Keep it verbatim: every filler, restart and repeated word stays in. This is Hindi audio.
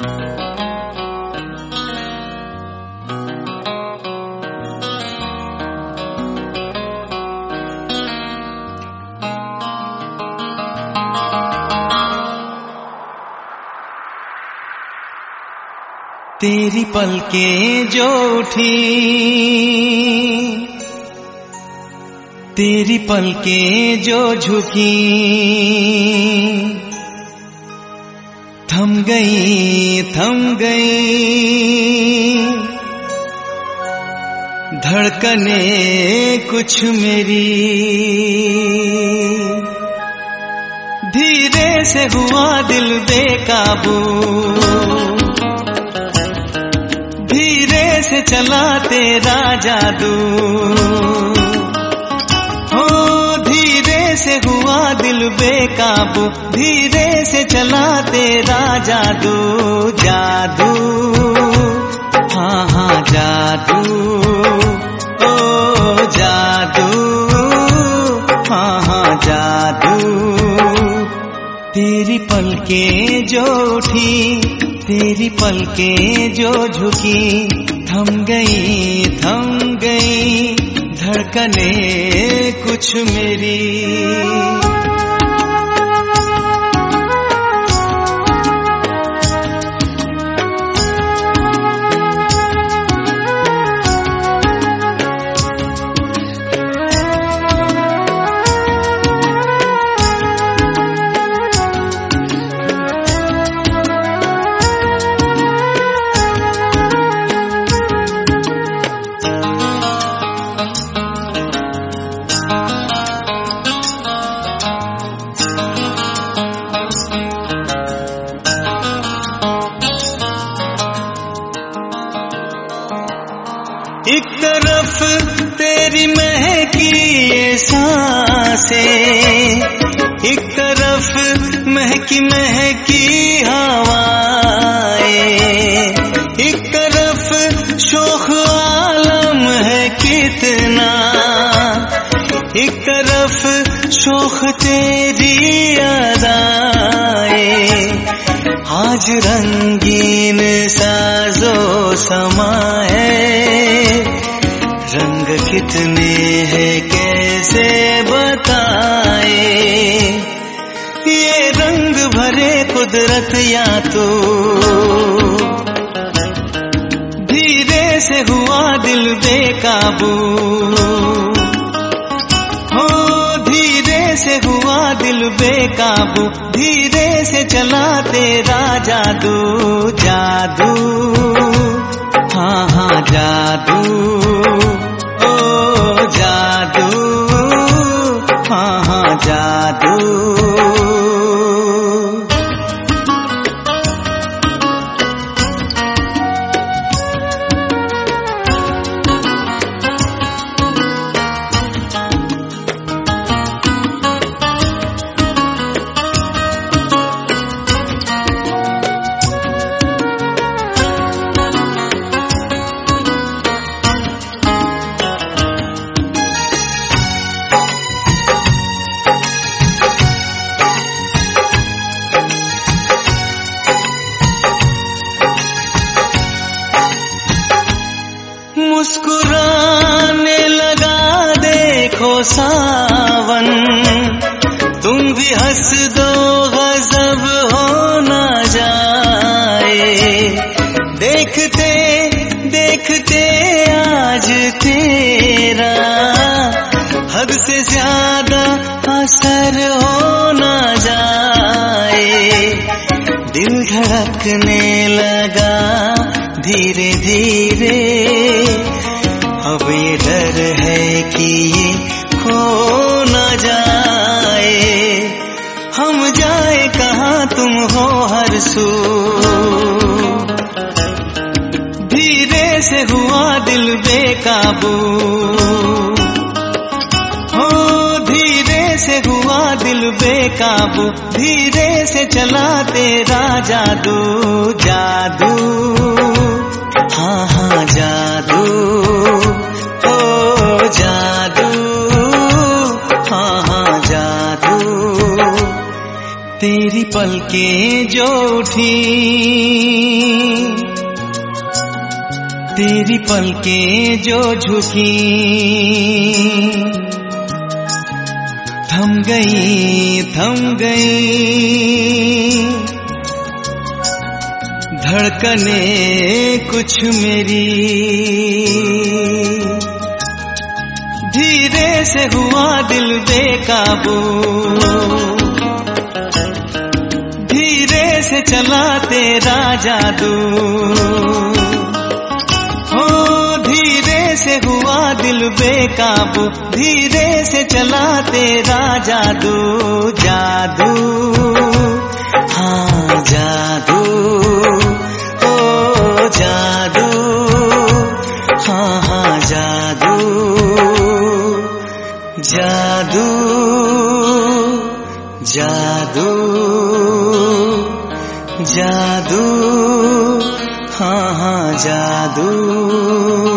तेरी पलकें जो उठी, तेरी पलकें जो झुकी, थम गई थम गई धड़कने कुछ मेरी। धीरे से हुआ दिल बेकाबू, धीरे से चला तेरा जादू। हो धीरे से हुआ दिल बेकाबू, धीरे से चला तेरा जादू। जादू हाँ हाँ जादू, ओ जादू हाँ हाँ जादू। तेरी पलकें जो उठी, तेरी पलकें जो झुकी, थम गई थम गई धड़कने कुछ मेरी। एक तरफ तेरी महकी ये सांसें, एक तरफ महकी महकी हवाएं, एक तरफ शोख आलम है कितना, एक तरफ शोख तेरी अदाएं। आज रंगीन साजो समा है, रंग कितने हैं कैसे बताए। ये रंग भरे कुदरत या तो धीरे से हुआ दिल बेकाबू। हो धीरे से हुआ दिल बेकाबू, धीरे से चला तेरा जादू। जादू हाँ हाँ जादू, ओ जादू हाँ हाँ जादू। मुस्कुराने लगा देखो सावन, तुम भी हंस दो गजब हो ना जाए। देखते देखते आज तेरा हद से ज्यादा असर हो ना जाए। दिल धड़कने लगा धीरे धीरे, अब ये डर है कि ये खो न जाए। हम जाए कहाँ तुम हो हर सू, धीरे से हुआ दिल बेकाबू। हो धीरे से हुआ दिल बेकाबू, धीरे से चला तेरा जादू। जादू हाँ हाँ जादू, ओ जादू हाँ हाँ जादू। तेरी पल पलकें जो उठी, तेरी पलकें जो झुकी, थम गई थम गई धड़कने कुछ मेरी। धीरे से हुआ दिल बेकाबू, धीरे से चला तेरा जादू। हो धीरे से हुआ दिल बेकाबू, धीरे से चला तेरा जादू। जादू हाँ जादू, ओ जादू हाँ हाँ जादू। जादू जादू जादू हाँ हाँ जादू।